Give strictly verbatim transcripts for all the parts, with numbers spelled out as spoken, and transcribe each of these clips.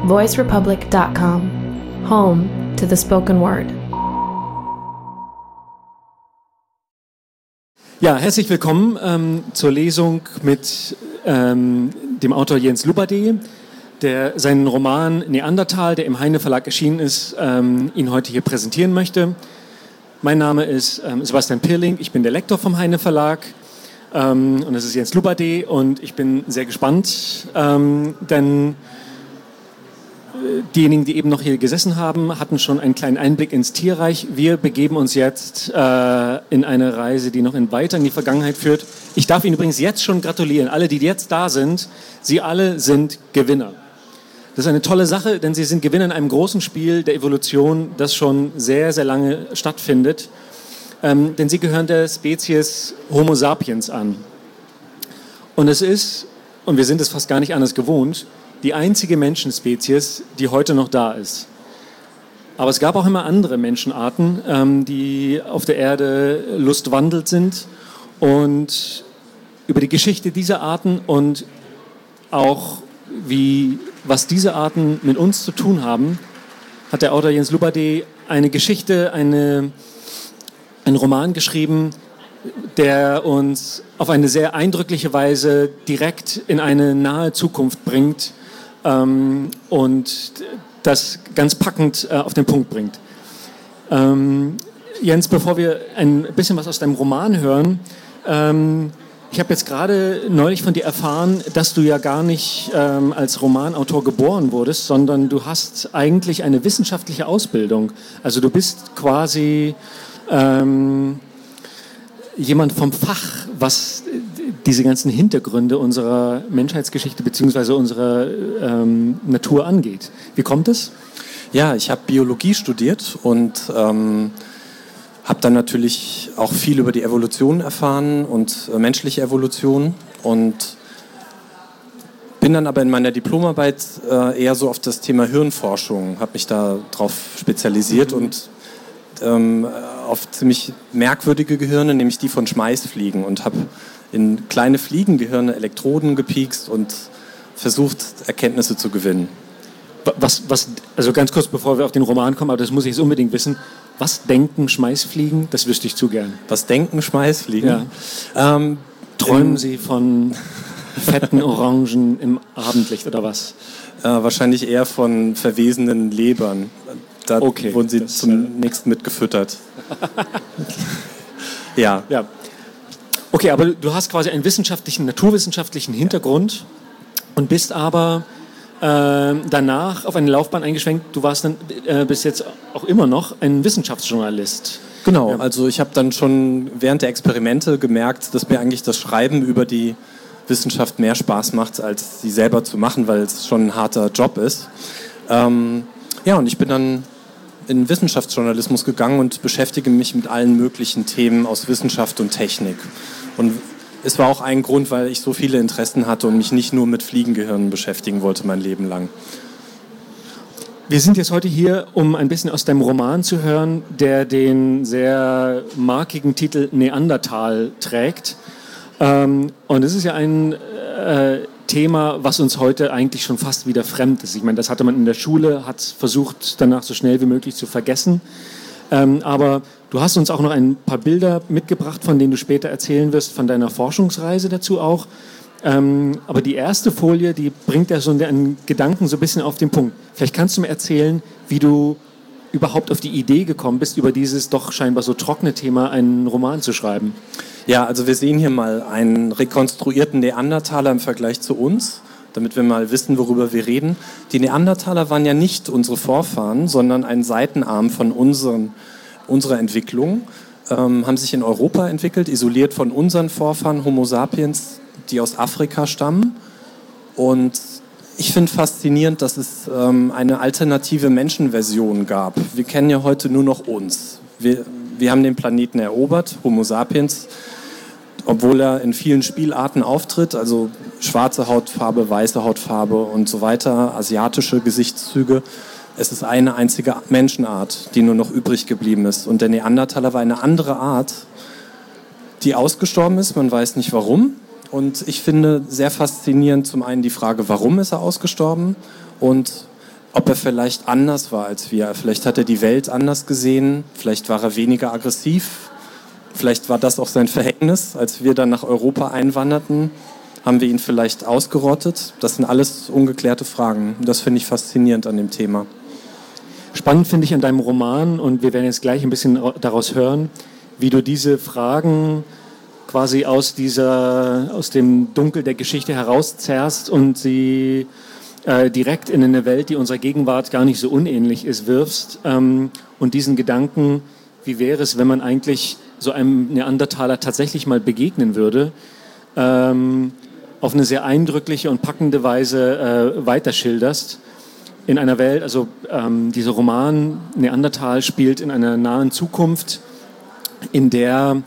voice republic dot com, home to the spoken word. Ja, herzlich willkommen ähm, zur Lesung mit ähm, dem Autor Jens Lubadé, der seinen Roman Neandertal, der im Heine Verlag erschienen ist, ähm, Ihnen heute hier präsentieren möchte. Mein Name ist ähm, Sebastian Pirling, ich bin der Lektor vom Heine Verlag ähm, und das ist Jens Lubadé und ich bin sehr gespannt, ähm, denn diejenigen, die eben noch hier gesessen haben, hatten schon einen kleinen Einblick ins Tierreich. Wir begeben uns jetzt äh, in eine Reise, die noch in weiter in die Vergangenheit führt. Ich darf Ihnen übrigens jetzt schon gratulieren. Alle, die jetzt da sind, Sie alle sind Gewinner. Das ist eine tolle Sache, denn Sie sind Gewinner in einem großen Spiel der Evolution, das schon sehr, sehr lange stattfindet. Ähm, denn Sie gehören der Spezies Homo sapiens an. Und es ist, und wir sind es fast gar nicht anders gewohnt, die einzige Menschenspezies, die heute noch da ist. Aber es gab auch immer andere Menschenarten, ähm, die auf der Erde lustwandelt sind. Und über die Geschichte dieser Arten und auch wie, was diese Arten mit uns zu tun haben, hat der Autor Jens Lubadé eine Geschichte, eine, einen Roman geschrieben, der uns auf eine sehr eindrückliche Weise direkt in eine nahe Zukunft bringt, Ähm, und das ganz packend äh, auf den Punkt bringt. Ähm, Jens, bevor wir ein bisschen was aus deinem Roman hören, ähm, ich habe jetzt gerade neulich von dir erfahren, dass du ja gar nicht ähm, als Romanautor geboren wurdest, sondern du hast eigentlich eine wissenschaftliche Ausbildung. Also du bist quasi ähm, jemand vom Fach, was diese ganzen Hintergründe unserer Menschheitsgeschichte bzw. unserer ähm, Natur angeht. Wie kommt es? Ja, ich habe Biologie studiert und ähm, habe dann natürlich auch viel über die Evolution erfahren und äh, menschliche Evolution und bin dann aber in meiner Diplomarbeit äh, eher so auf das Thema Hirnforschung, habe mich da drauf spezialisiert mhm. und ähm, auf ziemlich merkwürdige Gehirne, nämlich die von Schmeißfliegen, und habe in kleine Fliegengehirne Elektroden gepiekst und versucht, Erkenntnisse zu gewinnen. Was, was, also ganz kurz, bevor wir auf den Roman kommen, aber das muss ich jetzt unbedingt wissen. Was denken Schmeißfliegen? Das wüsste ich zu gern. Was denken Schmeißfliegen? Ja. Ähm, Träumen sie von fetten Orangen im Abendlicht oder was? Äh, wahrscheinlich eher von verwesenen Lebern. Da okay, wurden sie das, zunächst mit gefüttert. ja. ja. Okay, aber du hast quasi einen wissenschaftlichen, naturwissenschaftlichen Hintergrund und bist aber äh, danach auf eine Laufbahn eingeschwenkt. Du warst dann äh, bis jetzt auch immer noch ein Wissenschaftsjournalist. Genau, ja. Also ich habe dann schon während der Experimente gemerkt, dass mir eigentlich das Schreiben über die Wissenschaft mehr Spaß macht, als sie selber zu machen, weil es schon ein harter Job ist. Ähm, ja, und ich bin dann in Wissenschaftsjournalismus gegangen und beschäftige mich mit allen möglichen Themen aus Wissenschaft und Technik. Und es war auch ein Grund, weil ich so viele Interessen hatte und mich nicht nur mit Fliegengehirnen beschäftigen wollte mein Leben lang. Wir sind jetzt heute hier, um ein bisschen aus deinem Roman zu hören, der den sehr markigen Titel Neandertal trägt. Und es ist ja ein äh, Thema, was uns heute eigentlich schon fast wieder fremd ist. Ich meine, das hatte man in der Schule, hat versucht, danach so schnell wie möglich zu vergessen. Ähm, aber du hast uns auch noch ein paar Bilder mitgebracht, von denen du später erzählen wirst, von deiner Forschungsreise dazu auch. Ähm, aber die erste Folie, die bringt ja so einen Gedanken so ein bisschen auf den Punkt. Vielleicht kannst du mir erzählen, wie du überhaupt auf die Idee gekommen bist, über dieses doch scheinbar so trockene Thema einen Roman zu schreiben. Ja, also wir sehen hier mal einen rekonstruierten Neandertaler im Vergleich zu uns, damit wir mal wissen, worüber wir reden. Die Neandertaler waren ja nicht unsere Vorfahren, sondern ein Seitenarm von unseren, unserer Entwicklung, ähm, haben sich in Europa entwickelt, isoliert von unseren Vorfahren Homo sapiens, die aus Afrika stammen. Und ich finde faszinierend, dass es ähm, eine alternative Menschenversion gab. Wir kennen ja heute nur noch uns. Wir, wir haben den Planeten erobert, Homo sapiens, obwohl er in vielen Spielarten auftritt, also schwarze Hautfarbe, weiße Hautfarbe und so weiter, asiatische Gesichtszüge. Es ist eine einzige Menschenart, die nur noch übrig geblieben ist. Und der Neandertaler war eine andere Art, die ausgestorben ist, man weiß nicht warum. Und ich finde sehr faszinierend zum einen die Frage, warum ist er ausgestorben? Und ob er vielleicht anders war als wir. Vielleicht hat er die Welt anders gesehen, vielleicht war er weniger aggressiv, vielleicht war das auch sein Verhängnis. Als wir dann nach Europa einwanderten, haben wir ihn vielleicht ausgerottet. Das sind alles ungeklärte Fragen. Das finde ich faszinierend an dem Thema. Spannend finde ich an deinem Roman, und wir werden jetzt gleich ein bisschen daraus hören, wie du diese Fragen quasi aus, dieser, aus dem Dunkel der Geschichte herauszerrst und sie äh, direkt in eine Welt, die unserer Gegenwart gar nicht so unähnlich ist, wirfst. Ähm, und diesen Gedanken, wie wäre es, wenn man eigentlich so einem Neandertaler tatsächlich mal begegnen würde, ähm, auf eine sehr eindrückliche und packende Weise äh, weiterschilderst. In einer Welt, also ähm, dieser Roman Neandertal spielt in einer nahen Zukunft, in der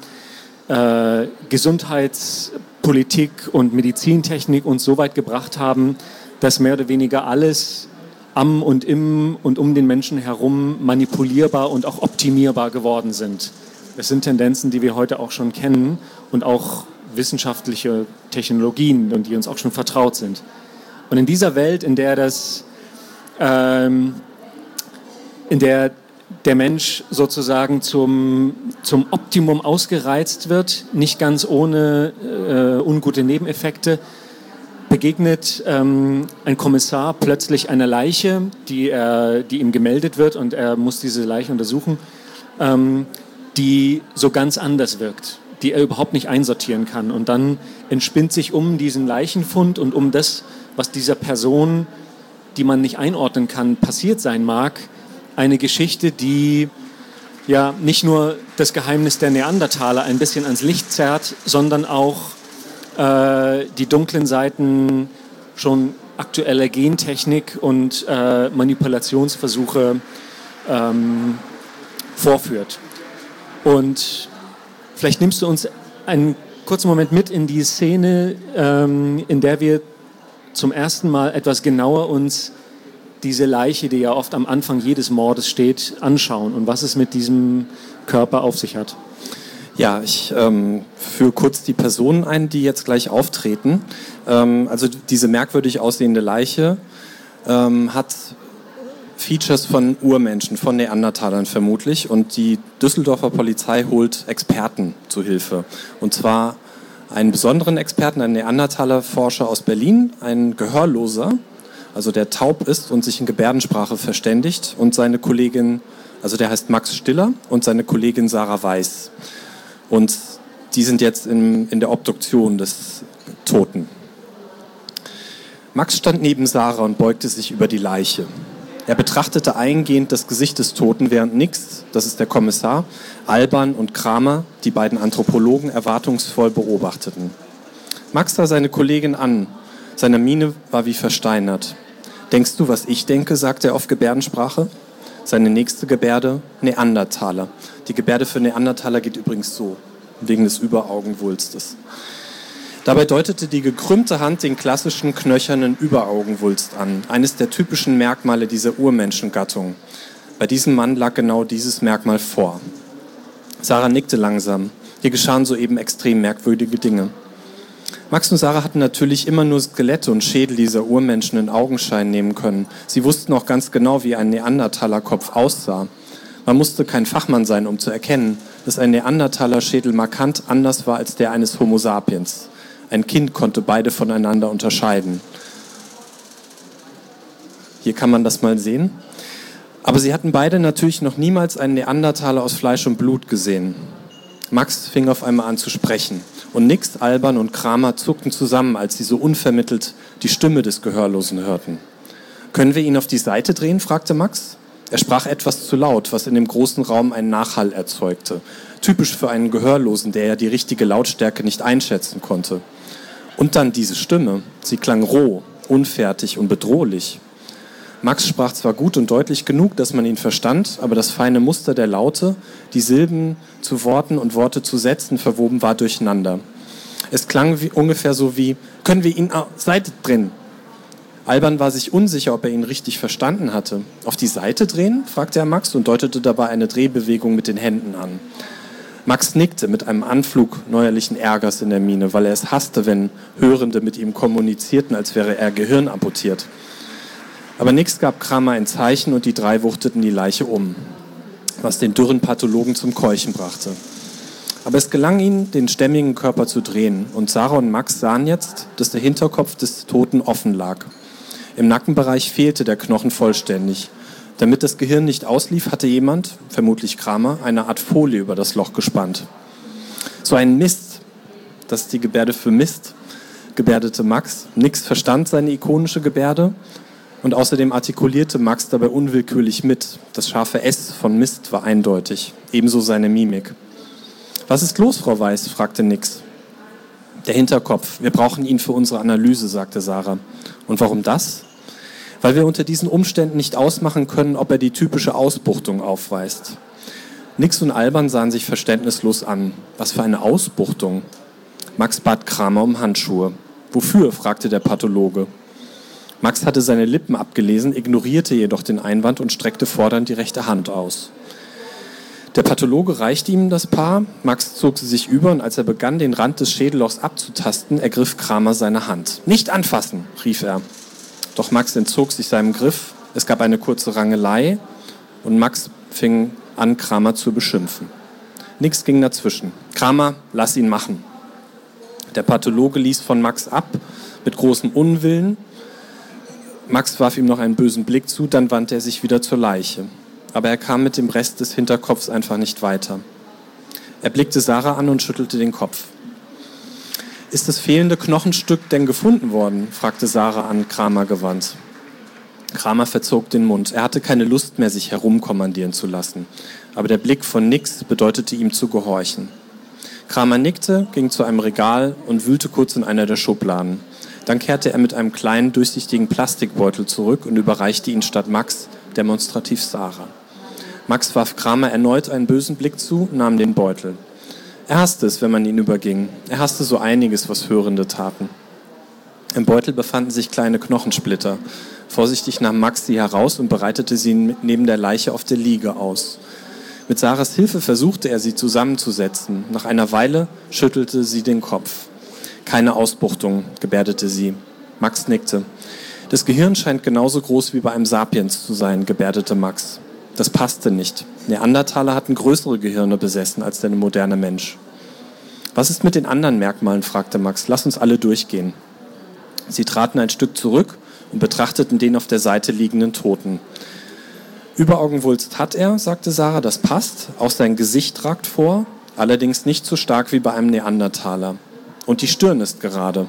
äh, Gesundheitspolitik und Medizintechnik uns so weit gebracht haben, dass mehr oder weniger alles am und im und um den Menschen herum manipulierbar und auch optimierbar geworden sind. Das sind Tendenzen, die wir heute auch schon kennen und auch wissenschaftliche Technologien, und die uns auch schon vertraut sind. Und in dieser Welt, in der das, ähm, in der der Mensch sozusagen zum, zum Optimum ausgereizt wird, nicht ganz ohne äh, ungute Nebeneffekte, begegnet ähm, ein Kommissar plötzlich einer Leiche, die, er, die ihm gemeldet wird, und er muss diese Leiche untersuchen, ähm, die so ganz anders wirkt, die er überhaupt nicht einsortieren kann. Und dann entspinnt sich um diesen Leichenfund und um das, was dieser Person, die man nicht einordnen kann, passiert sein mag, eine Geschichte, die ja nicht nur das Geheimnis der Neandertaler ein bisschen ans Licht zerrt, sondern auch äh, die dunklen Seiten schon aktueller Gentechnik und äh, Manipulationsversuche ähm, vorführt. Und vielleicht nimmst du uns einen kurzen Moment mit in die Szene, ähm, in der wir zum ersten Mal etwas genauer uns diese Leiche, die ja oft am Anfang jedes Mordes steht, anschauen und was es mit diesem Körper auf sich hat. Ja, ich ähm, führe kurz die Personen ein, die jetzt gleich auftreten. Ähm, also diese merkwürdig aussehende Leiche ähm, hat Features von Urmenschen, von Neandertalern vermutlich, und die Düsseldorfer Polizei holt Experten zu Hilfe. Und zwar einen besonderen Experten, einen Neandertaler-Forscher aus Berlin, ein Gehörloser, also der taub ist und sich in Gebärdensprache verständigt, und seine Kollegin, also der heißt Max Stiller, und seine Kollegin Sarah Weiß. Und die sind jetzt in, in der Obduktion des Toten. Max stand neben Sarah und beugte sich über die Leiche. Er betrachtete eingehend das Gesicht des Toten, während Nix, das ist der Kommissar, Alban und Kramer, die beiden Anthropologen, erwartungsvoll beobachteten. Max sah seine Kollegin an. Seine Miene war wie versteinert. »Denkst du, was ich denke?« sagte er auf Gebärdensprache. Seine nächste Gebärde, Neandertaler. Die Gebärde für Neandertaler geht übrigens so, wegen des Überaugenwulstes. Dabei deutete die gekrümmte Hand den klassischen knöchernen Überaugenwulst an, eines der typischen Merkmale dieser Urmenschengattung. Bei diesem Mann lag genau dieses Merkmal vor. Sarah nickte langsam. Hier geschahen soeben extrem merkwürdige Dinge. Max und Sarah hatten natürlich immer nur Skelette und Schädel dieser Urmenschen in Augenschein nehmen können. Sie wussten auch ganz genau, wie ein Neandertalerkopf aussah. Man musste kein Fachmann sein, um zu erkennen, dass ein Neandertaler-Schädel markant anders war als der eines Homo sapiens. Ein Kind konnte beide voneinander unterscheiden. Hier kann man das mal sehen. Aber sie hatten beide natürlich noch niemals einen Neandertaler aus Fleisch und Blut gesehen. Max fing auf einmal an zu sprechen. Und Nix, Alban und Kramer zuckten zusammen, als sie so unvermittelt die Stimme des Gehörlosen hörten. »Können wir ihn auf die Seite drehen?« fragte Max. Er sprach etwas zu laut, was in dem großen Raum einen Nachhall erzeugte. Typisch für einen Gehörlosen, der ja die richtige Lautstärke nicht einschätzen konnte. Und dann diese Stimme. Sie klang roh, unfertig und bedrohlich. Max sprach zwar gut und deutlich genug, dass man ihn verstand, aber das feine Muster der Laute, die Silben zu Worten und Worte zu Sätzen verwoben, war durcheinander. Es klang wie, ungefähr so wie, können wir ihn auf die Seite drehen? Alban war sich unsicher, ob er ihn richtig verstanden hatte. Auf die Seite drehen? fragte er Max und deutete dabei eine Drehbewegung mit den Händen an. Max nickte mit einem Anflug neuerlichen Ärgers in der Miene, weil er es hasste, wenn Hörende mit ihm kommunizierten, als wäre er Gehirn amputiert. Aber Nix gab Kramer ein Zeichen und die drei wuchteten die Leiche um, was den dürren Pathologen zum Keuchen brachte. Aber es gelang ihnen, den stämmigen Körper zu drehen und Sarah und Max sahen jetzt, dass der Hinterkopf des Toten offen lag. Im Nackenbereich fehlte der Knochen vollständig. Damit das Gehirn nicht auslief, hatte jemand, vermutlich Kramer, eine Art Folie über das Loch gespannt. So ein Mist, das ist die Gebärde für Mist, gebärdete Max. Nix verstand seine ikonische Gebärde und außerdem artikulierte Max dabei unwillkürlich mit. Das scharfe S von Mist war eindeutig, ebenso seine Mimik. »Was ist los, Frau Weiß?« fragte Nix. »Der Hinterkopf. Wir brauchen ihn für unsere Analyse«, sagte Sarah. »Und warum das?« »Weil wir unter diesen Umständen nicht ausmachen können, ob er die typische Ausbuchtung aufweist.« Nix und Alban sahen sich verständnislos an. »Was für eine Ausbuchtung?« Max bat Kramer um Handschuhe. »Wofür?« fragte der Pathologe. Max hatte seine Lippen abgelesen, ignorierte jedoch den Einwand und streckte fordernd die rechte Hand aus. Der Pathologe reichte ihm das Paar, Max zog sie sich über und als er begann, den Rand des Schädellochs abzutasten, ergriff Kramer seine Hand. »Nicht anfassen«, rief er. Doch Max entzog sich seinem Griff, es gab eine kurze Rangelei und Max fing an, Kramer zu beschimpfen. Nix ging dazwischen. »Kramer, lass ihn machen.« Der Pathologe ließ von Max ab, mit großem Unwillen. Max warf ihm noch einen bösen Blick zu, dann wandte er sich wieder zur Leiche. Aber er kam mit dem Rest des Hinterkopfs einfach nicht weiter. Er blickte Sarah an und schüttelte den Kopf. »Ist das fehlende Knochenstück denn gefunden worden?« fragte Sarah an Kramer gewandt. Kramer verzog den Mund. Er hatte keine Lust mehr, sich herumkommandieren zu lassen. Aber der Blick von Nix bedeutete ihm zu gehorchen. Kramer nickte, ging zu einem Regal und wühlte kurz in einer der Schubladen. Dann kehrte er mit einem kleinen, durchsichtigen Plastikbeutel zurück und überreichte ihn statt Max demonstrativ Sarah. Max warf Kramer erneut einen bösen Blick zu, nahm den Beutel. Er hasste es, wenn man ihn überging. Er hasste so einiges, was Hörende taten. Im Beutel befanden sich kleine Knochensplitter. Vorsichtig nahm Max sie heraus und bereitete sie neben der Leiche auf der Liege aus. Mit Sarahs Hilfe versuchte er, sie zusammenzusetzen. Nach einer Weile schüttelte sie den Kopf. »Keine Ausbuchtung«, gebärdete sie. Max nickte. »Das Gehirn scheint genauso groß wie bei einem Sapiens zu sein«, gebärdete Max. Das passte nicht. Neandertaler hatten größere Gehirne besessen als der moderne Mensch. »Was ist mit den anderen Merkmalen?«, fragte Max. »Lass uns alle durchgehen.« Sie traten ein Stück zurück und betrachteten den auf der Seite liegenden Toten. »Überaugenwulst hat er«, sagte Sarah, »das passt. Auch sein Gesicht ragt vor, allerdings nicht so stark wie bei einem Neandertaler. Und die Stirn ist gerade.«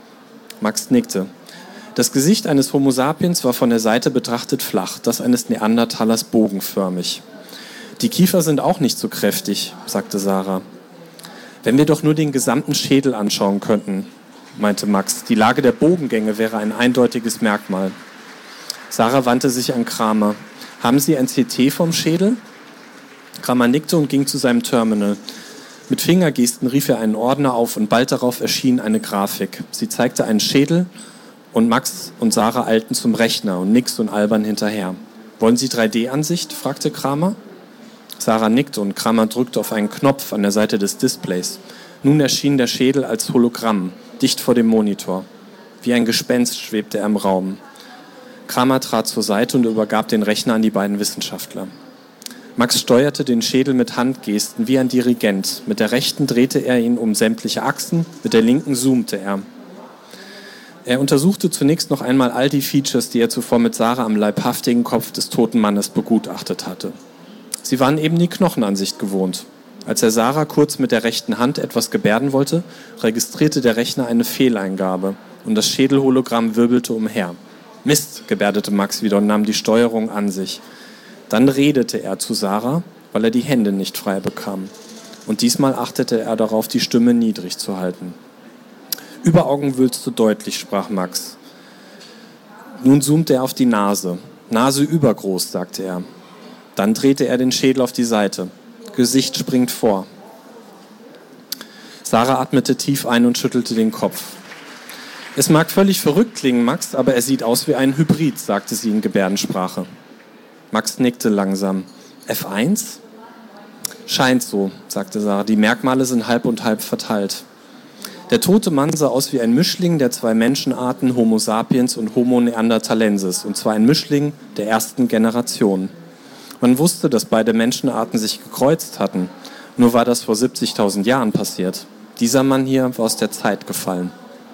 Max nickte. Das Gesicht eines Homo sapiens war von der Seite betrachtet flach, das eines Neandertalers bogenförmig. »Die Kiefer sind auch nicht so kräftig«, sagte Sarah. »Wenn wir doch nur den gesamten Schädel anschauen könnten«, meinte Max. »Die Lage der Bogengänge wäre ein eindeutiges Merkmal.« Sarah wandte sich an Kramer. »Haben Sie ein C T vom Schädel?« Kramer nickte und ging zu seinem Terminal. Mit Fingergesten rief er einen Ordner auf und bald darauf erschien eine Grafik. Sie zeigte einen Schädel und Max und Sarah eilten zum Rechner und Nix und Alban hinterher. »Wollen Sie drei D Ansicht?« fragte Kramer. Sarah nickte und Kramer drückte auf einen Knopf an der Seite des Displays. Nun erschien der Schädel als Hologramm, dicht vor dem Monitor. Wie ein Gespenst schwebte er im Raum. Kramer trat zur Seite und übergab den Rechner an die beiden Wissenschaftler. Max steuerte den Schädel mit Handgesten wie ein Dirigent. Mit der rechten drehte er ihn um sämtliche Achsen, mit der linken zoomte er. Er untersuchte zunächst noch einmal all die Features, die er zuvor mit Sarah am leibhaftigen Kopf des toten Mannes begutachtet hatte. Sie waren eben die Knochenansicht gewohnt. Als er Sarah kurz mit der rechten Hand etwas gebärden wollte, registrierte der Rechner eine Fehleingabe und das Schädelhologramm wirbelte umher. »Mist«, gebärdete Max wieder und nahm die Steuerung an sich. Dann redete er zu Sarah, weil er die Hände nicht frei bekam. Und diesmal achtete er darauf, die Stimme niedrig zu halten. »Überaugenwülste deutlich«, sprach Max. Nun zoomte er auf die Nase. »Nase übergroß«, sagte er. Dann drehte er den Schädel auf die Seite. Gesicht springt vor. Sarah atmete tief ein und schüttelte den Kopf. »Es mag völlig verrückt klingen, Max, aber er sieht aus wie ein Hybrid«, sagte sie in Gebärdensprache. Max nickte langsam. F eins? »Scheint so«, sagte Sarah. »Die Merkmale sind halb und halb verteilt.« Der tote Mann sah aus wie ein Mischling der zwei Menschenarten Homo sapiens und Homo neanderthalensis, und zwar ein Mischling der ersten Generation. Man wusste, dass beide Menschenarten sich gekreuzt hatten. Nur war das vor siebzigtausend Jahren passiert. Dieser Mann hier war aus der Zeit gefallen.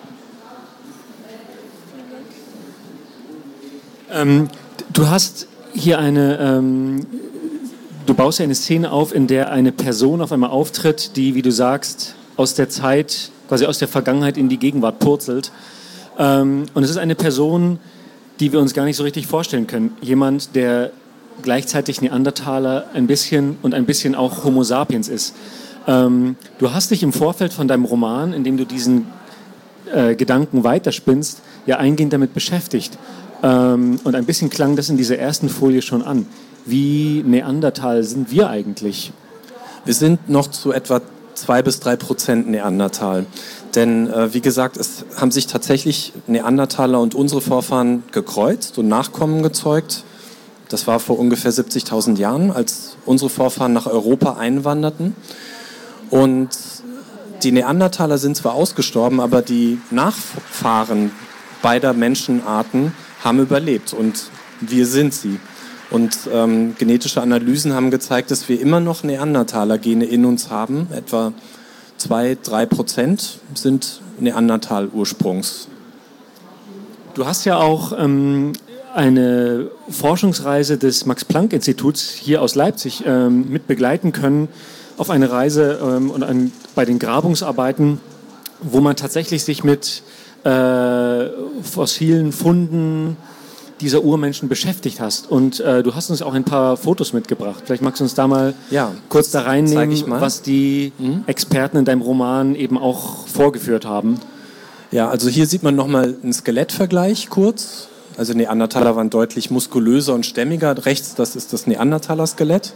Ähm, du hast hier eine, ähm, du baust ja eine Szene auf, in der eine Person auf einmal auftritt, die, wie du sagst, aus der Zeit, quasi aus der Vergangenheit in die Gegenwart purzelt. Ähm, und es ist eine Person, die wir uns gar nicht so richtig vorstellen können. Jemand, der gleichzeitig Neandertaler ein bisschen und ein bisschen auch Homo sapiens ist. Ähm, du hast dich im Vorfeld von deinem Roman, in dem du diesen äh, Gedanken weiterspinnst, ja eingehend damit beschäftigt. Ähm, und ein bisschen klang das in dieser ersten Folie schon an. Wie Neandertal sind wir eigentlich? Wir sind noch zu etwa zwei bis drei Prozent Neandertal. Denn äh, wie gesagt, es haben sich tatsächlich Neandertaler und unsere Vorfahren gekreuzt und Nachkommen gezeugt. Das war vor ungefähr siebzigtausend Jahren, als unsere Vorfahren nach Europa einwanderten. Und die Neandertaler sind zwar ausgestorben, aber die Nachfahren beider Menschenarten haben überlebt und wir sind sie. Und ähm, genetische Analysen haben gezeigt, dass wir immer noch Neandertaler-Gene in uns haben. Etwa zwei, drei Prozent sind Neandertal-Ursprungs. Du hast ja auch ähm, eine Forschungsreise des Max-Planck-Instituts hier aus Leipzig ähm, mit begleiten können auf eine Reise ähm, und ein, bei den Grabungsarbeiten, wo man tatsächlich sich mit äh, fossilen Funden dieser Urmenschen beschäftigt hast. Und äh, du hast uns auch ein paar Fotos mitgebracht. Vielleicht magst du uns da mal ja, kurz da reinnehmen, mal. was die mhm. Experten in deinem Roman eben auch vorgeführt haben. Ja, also hier sieht man nochmal einen Skelettvergleich kurz. Also Neandertaler waren deutlich muskulöser und stämmiger. Rechts, das ist das Neandertaler-Skelett.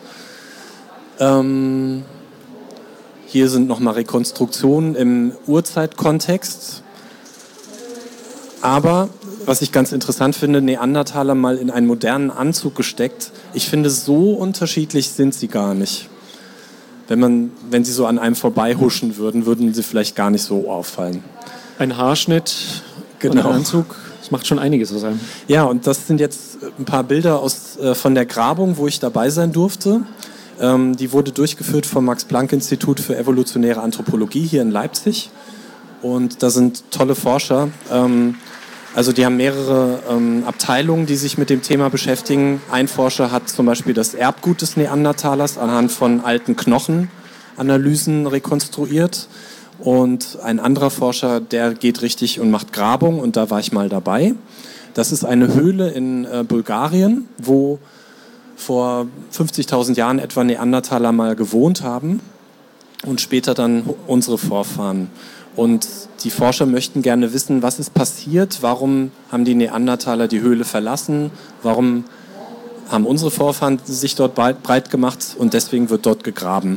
Ähm, hier sind nochmal Rekonstruktionen im Urzeitkontext. Aber was ich ganz interessant finde, Neandertaler mal in einen modernen Anzug gesteckt. Ich finde, so unterschiedlich sind sie gar nicht. Wenn man, wenn sie so an einem vorbeihuschen würden, würden sie vielleicht gar nicht so auffallen. Ein Haarschnitt, genau. Und ein Anzug, das macht schon einiges aus einem. Ja, und das sind jetzt ein paar Bilder aus, äh, von der Grabung, wo ich dabei sein durfte. Ähm, die wurde durchgeführt vom Max-Planck-Institut für evolutionäre Anthropologie hier in Leipzig. Und da sind tolle Forscher. Ähm, Also die haben mehrere ähm, Abteilungen, die sich mit dem Thema beschäftigen. Ein Forscher hat zum Beispiel das Erbgut des Neandertalers anhand von alten Knochenanalysen rekonstruiert. Und ein anderer Forscher, der geht richtig und macht Grabung, und da war ich mal dabei. Das ist eine Höhle in äh, Bulgarien, wo vor fünfzigtausend Jahren etwa Neandertaler mal gewohnt haben und später dann unsere Vorfahren. Und die Forscher möchten gerne wissen, was ist passiert, warum haben die Neandertaler die Höhle verlassen, warum haben unsere Vorfahren sich dort breit gemacht, und deswegen wird dort gegraben.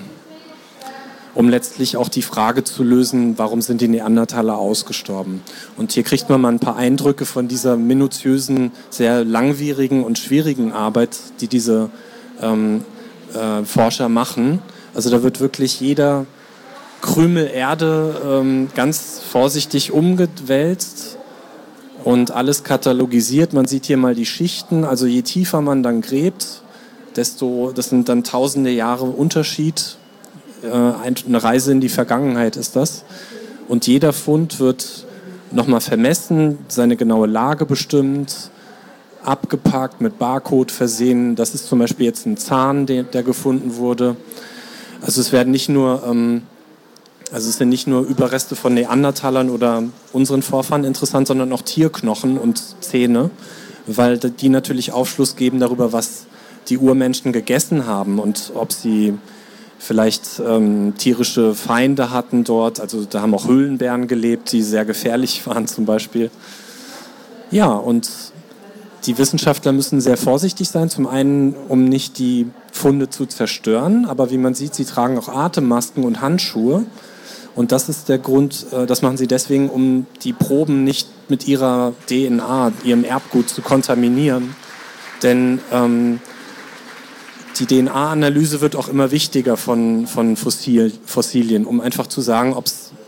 Um letztlich auch die Frage zu lösen, warum sind die Neandertaler ausgestorben. Und hier kriegt man mal ein paar Eindrücke von dieser minutiösen, sehr langwierigen und schwierigen Arbeit, die diese ähm, äh, Forscher machen. Also da wird wirklich jeder Krümel Erde ähm, ganz vorsichtig umgewälzt und alles katalogisiert. Man sieht hier mal die Schichten. Also je tiefer man dann gräbt, desto, das sind dann tausende Jahre Unterschied. Äh, eine Reise in die Vergangenheit ist das. Und jeder Fund wird nochmal vermessen, seine genaue Lage bestimmt, abgepackt, mit Barcode versehen. Das ist zum Beispiel jetzt ein Zahn, der, der gefunden wurde. Also es werden nicht nur ähm, Also es sind nicht nur Überreste von Neandertalern oder unseren Vorfahren interessant, sondern auch Tierknochen und Zähne, weil die natürlich Aufschluss geben darüber, was die Urmenschen gegessen haben und ob sie vielleicht ähm, tierische Feinde hatten dort. Also da haben auch Höhlenbären gelebt, die sehr gefährlich waren zum Beispiel. Ja, und die Wissenschaftler müssen sehr vorsichtig sein, zum einen, um nicht die Funde zu zerstören, aber wie man sieht, sie tragen auch Atemmasken und Handschuhe. Und das ist der Grund, das machen sie deswegen, um die Proben nicht mit ihrer D N A, ihrem Erbgut zu kontaminieren. Denn ähm, die D N A-Analyse wird auch immer wichtiger von, von Fossil, Fossilien, um einfach zu sagen, ob es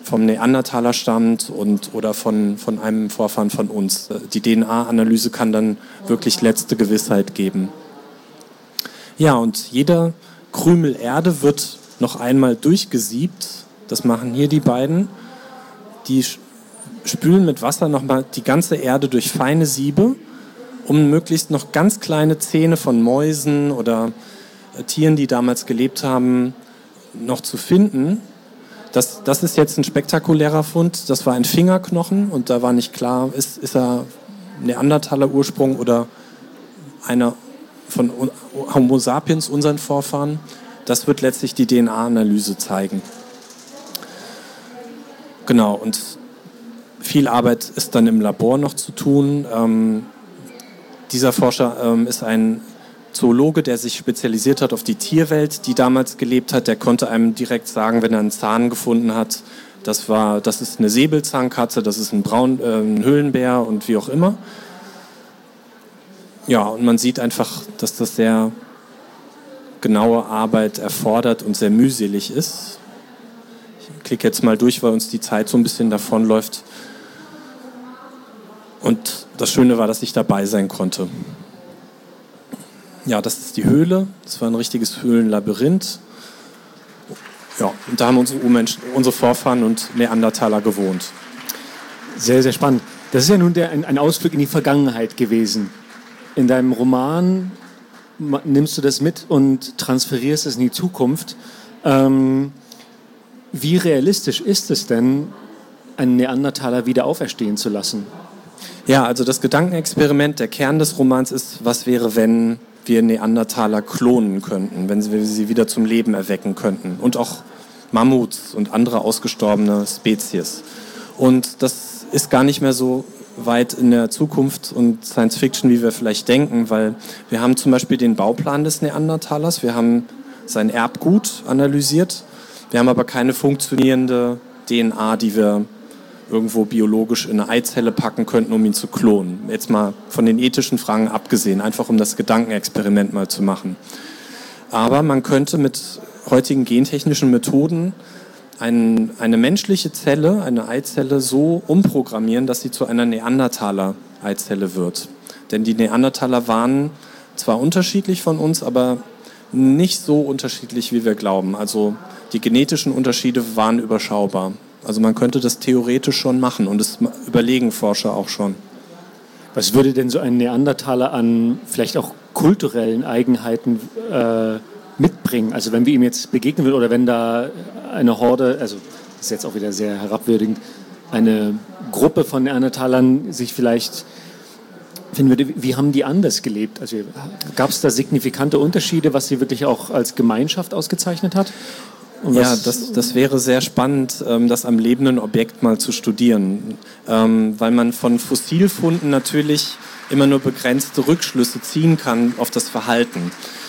vom Neandertaler stammt und, oder von, von einem Vorfahren von uns. Die D N A-Analyse kann dann wirklich letzte Gewissheit geben. Ja, und jeder Krümel Erde wird noch einmal durchgesiebt. Das machen hier die beiden. Die spülen mit Wasser nochmal die ganze Erde durch feine Siebe, um möglichst noch ganz kleine Zähne von Mäusen oder äh, Tieren, die damals gelebt haben, noch zu finden. Das, das ist jetzt ein spektakulärer Fund. Das war ein Fingerknochen und da war nicht klar, ist, ist er Neandertaler Ursprung oder einer von Homo sapiens, unseren Vorfahren. Das wird letztlich die D N A-Analyse zeigen. Genau, und viel Arbeit ist dann im Labor noch zu tun. Ähm, dieser Forscher ähm, ist ein Zoologe, der sich spezialisiert hat auf die Tierwelt, die damals gelebt hat. Der konnte einem direkt sagen, wenn er einen Zahn gefunden hat, das, war, das ist eine Säbelzahnkatze, das ist ein, Braun, äh, ein Höhlenbär und wie auch immer. Ja, und man sieht einfach, dass das sehr genaue Arbeit erfordert und sehr mühselig ist. Ich klicke jetzt mal durch, weil uns die Zeit so ein bisschen davonläuft. Und das Schöne war, dass ich dabei sein konnte. Ja, das ist die Höhle. Das war ein richtiges Höhlenlabyrinth. Ja, und da haben unsere Urmenschen, unsere Vorfahren und Neandertaler gewohnt. Sehr, sehr spannend. Das ist ja nun der, ein, ein Ausflug in die Vergangenheit gewesen. In deinem Roman nimmst du das mit und transferierst es in die Zukunft. Ähm, wie realistisch ist es denn, einen Neandertaler wieder auferstehen zu lassen? Ja, also das Gedankenexperiment, der Kern des Romans ist, was wäre, wenn wir Neandertaler klonen könnten, wenn wir sie wieder zum Leben erwecken könnten und auch Mammuts und andere ausgestorbene Spezies. Und das ist gar nicht mehr so weit in der Zukunft und Science Fiction, wie wir vielleicht denken, weil wir haben zum Beispiel den Bauplan des Neandertalers, wir haben sein Erbgut analysiert, wir haben aber keine funktionierende D N A, die wir irgendwo biologisch in eine Eizelle packen könnten, um ihn zu klonen. Jetzt mal von den ethischen Fragen abgesehen, einfach um das Gedankenexperiment mal zu machen. Aber man könnte mit heutigen gentechnischen Methoden ein, eine menschliche Zelle, eine Eizelle, so umprogrammieren, dass sie zu einer Neandertaler-Eizelle wird. Denn die Neandertaler waren zwar unterschiedlich von uns, aber nicht so unterschiedlich, wie wir glauben. Also die genetischen Unterschiede waren überschaubar. Also man könnte das theoretisch schon machen und das überlegen Forscher auch schon. Was würde denn so ein Neandertaler an vielleicht auch kulturellen Eigenheiten äh, mitbringen? Also wenn wir ihm jetzt begegnen würden oder wenn da eine Horde, also das ist jetzt auch wieder sehr herabwürdigend, eine Gruppe von Neandertalern sich vielleicht finden würde, wie haben die anders gelebt? Also gab es da signifikante Unterschiede, was sie wirklich auch als Gemeinschaft ausgezeichnet hat? Ja, das, das wäre sehr spannend, das am lebenden Objekt mal zu studieren, weil man von Fossilfunden natürlich immer nur begrenzte Rückschlüsse ziehen kann auf das Verhalten.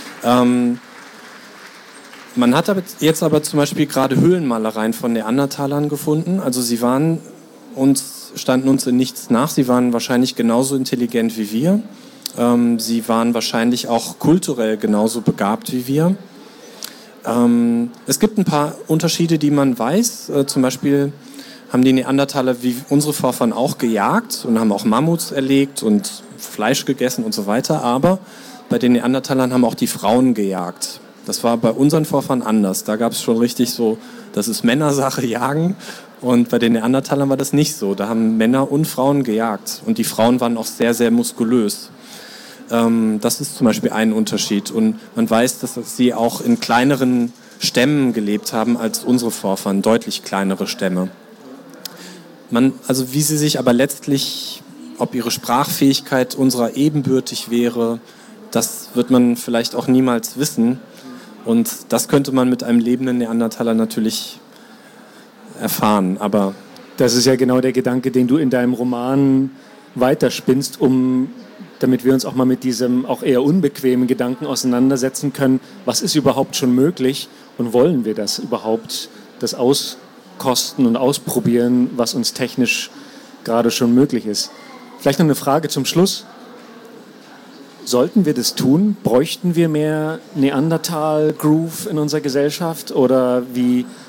Man hat jetzt aber zum Beispiel gerade Höhlenmalereien von Neandertalern gefunden, also sie waren uns, standen uns in nichts nach, sie waren wahrscheinlich genauso intelligent wie wir, sie waren wahrscheinlich auch kulturell genauso begabt wie wir. Ähm, es gibt ein paar Unterschiede, die man weiß. Äh, zum Beispiel haben die Neandertaler wie unsere Vorfahren auch gejagt und haben auch Mammuts erlegt und Fleisch gegessen und so weiter. Aber bei den Neandertalern haben auch die Frauen gejagt. Das war bei unseren Vorfahren anders. Da gab es schon richtig so, das ist Männersache, jagen. Und bei den Neandertalern war das nicht so. Da haben Männer und Frauen gejagt. Und die Frauen waren auch sehr, sehr muskulös. Das ist zum Beispiel ein Unterschied. Und man weiß, dass sie auch in kleineren Stämmen gelebt haben als unsere Vorfahren, deutlich kleinere Stämme. Man, also wie sie sich aber letztlich, ob ihre Sprachfähigkeit unserer ebenbürtig wäre, das wird man vielleicht auch niemals wissen. Und das könnte man mit einem lebenden Neandertaler natürlich erfahren. Aber das ist ja genau der Gedanke, den du in deinem Roman weiterspinnst, um damit wir uns auch mal mit diesem auch eher unbequemen Gedanken auseinandersetzen können, was ist überhaupt schon möglich und wollen wir das überhaupt, das auskosten und ausprobieren, was uns technisch gerade schon möglich ist. Vielleicht noch eine Frage zum Schluss. Sollten wir das tun? Bräuchten wir mehr Neandertal-Groove in unserer Gesellschaft? Oder wie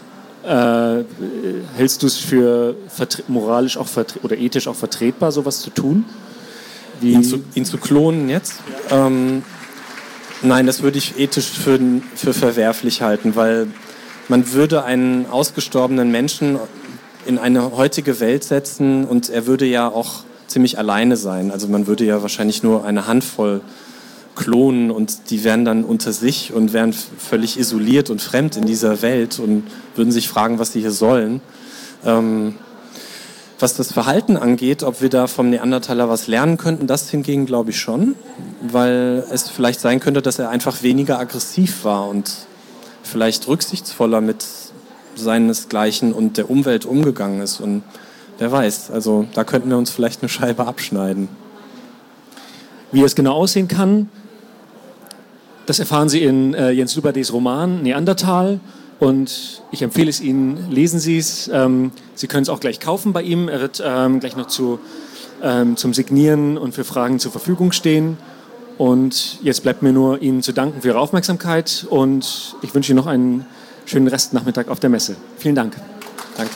Äh, hältst du es für vertre- moralisch auch vertre- oder ethisch auch vertretbar, sowas zu tun? Wie ihn, zu, ihn zu klonen jetzt? Ja. Ähm, nein, das würde ich ethisch für, für verwerflich halten, weil man würde einen ausgestorbenen Menschen in eine heutige Welt setzen und er würde ja auch ziemlich alleine sein. Also man würde ja wahrscheinlich nur eine Handvoll klonen und die wären dann unter sich und wären f- völlig isoliert und fremd in dieser Welt und würden sich fragen, was sie hier sollen. Ähm, was das Verhalten angeht, ob wir da vom Neandertaler was lernen könnten, das hingegen glaube ich schon, weil es vielleicht sein könnte, dass er einfach weniger aggressiv war und vielleicht rücksichtsvoller mit seinesgleichen und der Umwelt umgegangen ist und wer weiß, also da könnten wir uns vielleicht eine Scheibe abschneiden. Wie es genau aussehen kann, das erfahren Sie in äh, Jens Lüberdys Roman Neandertal und ich empfehle es Ihnen, lesen Sie es. Ähm, Sie können es auch gleich kaufen bei ihm. Er wird ähm, gleich noch zu, ähm, zum Signieren und für Fragen zur Verfügung stehen. Und jetzt bleibt mir nur, Ihnen zu danken für Ihre Aufmerksamkeit und ich wünsche Ihnen noch einen schönen Restnachmittag auf der Messe. Vielen Dank. Danke.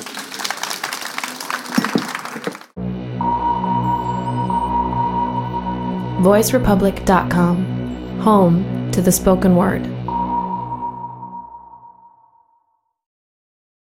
voice republic dot com, home to the spoken word.